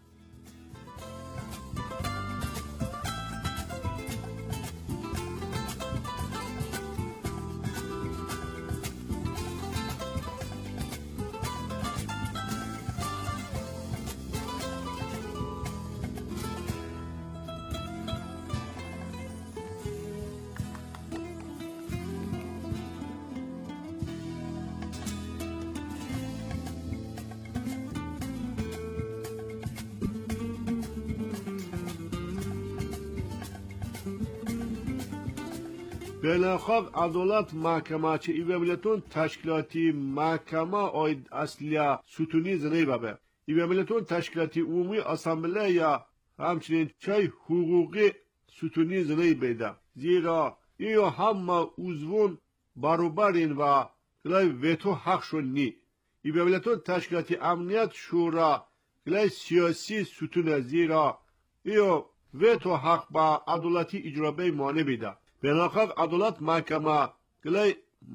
بلخاق عدالت محکمه چه ایواملتون تشکیلاتی محکمه آید اصلیه ستونی زنی بابه ایواملتون تشکیلاتی عمومی اسامبله یا همچنین چای حقوقی ستونی زنی بیده زیرا ایو همه عضوون برابرین و گلای ویتو حق شون نی ایواملتون تشکیلاتی امنیت شورا گلای سیاسی ستونه زیرا ایو ویتو حق با عدالتی اجرابه مانه بیده بناخد عدالت محکمه گلای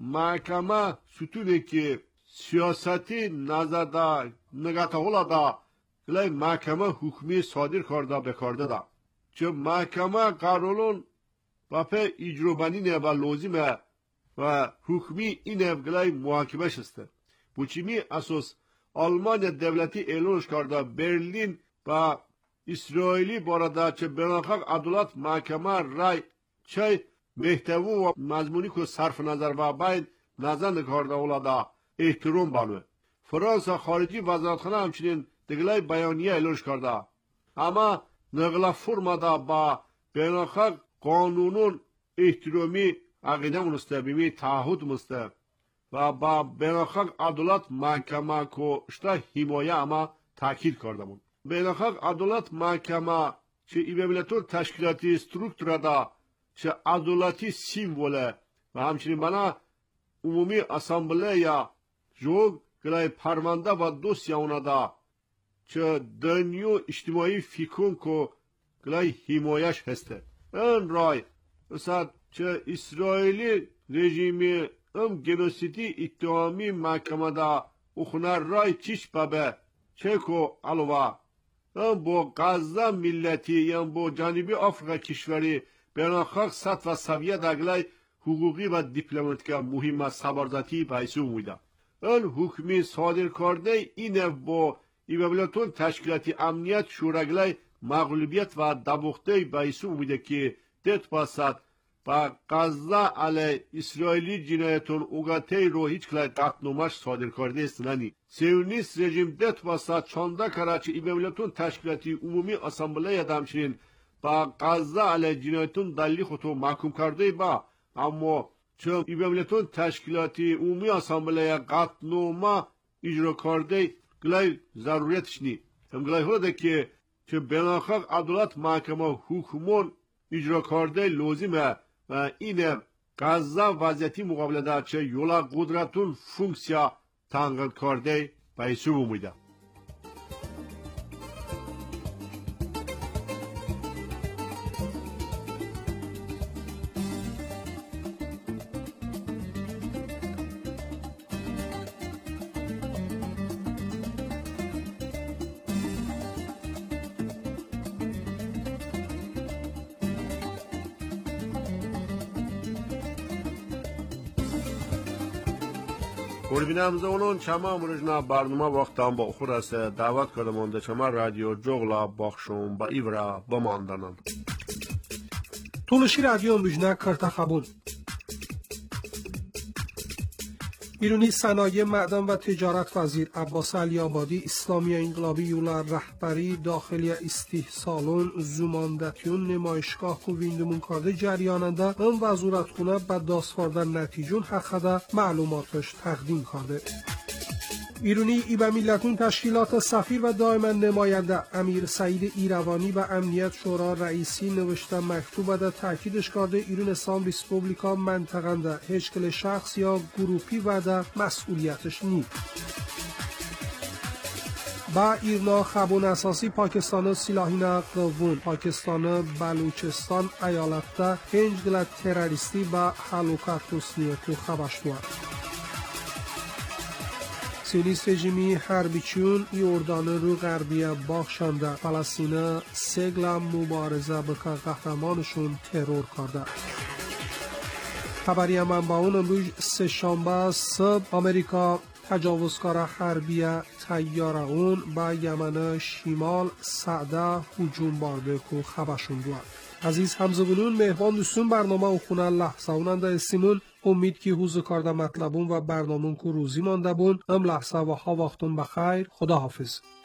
محکمه ستونه که سیاستی نزده نگته هولا دا گلای محکمه حکمی صادر کرده بکرده دا چه محکمه قرارون و په اجرابانی نه و لازمه و حکمی اینه گلای محاکمه شسته بوچیمی اساس آلمان دولتی اعلانش کرده برلین و اسرائیلی بارده چه بناخد عدالت محکمه رای چه محتوا و مضمونی که صرف نظر و باید نظر نکارده اولاده احترام بانوه فرانسه خارجی وزارتخانه همچنین دگلای بیانیه اعلانش کرده اما نقل فرما دا با بیناخر قانونون احترامی عقیده منسته بیمی تعهد مسته و با بیناخر عدالت محکمه که اشتا حمایه اما تاکید کرده بود بیناخر عدالت محکمه چه ایواملتون تشکیلاتی ستروکتور دا چه عدالتی سیمبوله و همچنین بنا عمومی اسامبله یا جوگ گلای پرمانده و دوست یاونه دا چه دنیو اجتماعی فیکون که گلای حمایش هسته ان رای مثلا چه اسرائیلی رژیمی ام گنوسیدی اتهامی محکمه دا اخنر رای چیش بابه چه کو الوا ام با غزه ملتی ام با جانبی آفریقا کشوری بناخاق سطح و سویه دگلای حقوقی و دیپلماتیک مهم سباردتی بایسو مویده ان حکمی صادر کرده اینه با ایوالتون تشکیلاتی امنیت شورگلای مغلوبیت و دبوخته بایسو مویده که دت باسد و غزه علی اسرائیلی جنایتون اوگاتی رو هیچ کلای قطنامش صادر کرده است ننی سیونیست رژیم دت باسد چانده کراچی ایوالتون تشکیلاتی عمومی اسامبله دمچنین و غزه علی جنایتون دلی خودتو محکوم کرده با اما چون ایوالتون تشکیلاتی عمومی اسامبله قطنامه اجرا کرده گلای ضرورتش نی هم گلای هوده که چه بناخاق عدالت محکمه حکمون اجرا کرده لازمه و اینه غزه وضعیتی مقابله در چه یولا قدرتون فونکسیا تنقل کرده بایسو بومیده بینم زونون چما مرجنا برنامه وقتان با اخور است دعوت کردم انده چما رادیو جغلا باخشون با ایورا بماندنن تولشی رادیو امروجنا کرتا خبون بیرونی صنایع معدن و تجارت وزیر عباس علی آبادی اسلامی انقلابی یولا رهبری داخلی استحصالون زماندتیون نمایشگاه کو ویندمون کرده جریاننده ام وزارتخونه به داستاردن نتیجون حقده معلوماتش تقدیم کرده. ایرونی ای به ملتون تشکیلات سفیر و دائما نماینده امیر سعید ایروانی و امنیت شورا رئیسی نوشته مکتوب ده تاکیدش کرده ایران اسلام ریسپوبلیکا منطقه هیچ کل شخص یا گروپی و ده مسئولیتش نی. با ایرنا خبون اساسی پاکستان سلاحین قوون پاکستان بلوچستان ایالت هنج گلت تروریستی با حلوکت حسنیتو خبش دوار. سیونیست رژیمی حربیچون یوردان رو غربی باخشانده فلسطین سگل مبارزه به قهرمانشون ترور کرده. خبری منبعون امروز سه شنبه صبح آمریکا تجاوزکار حربی تیاره اون با یمن شمال سعده هجوم بارده که خبرشون دوار. عزیز همزبونون مهمان دوستون برنامه او خونه لحظه اوننده استیمون امید که حوض کارده مطلبون و برنامون که روزی مانده بون ام لحظه و ها وقتون بخیر خدا حافظ.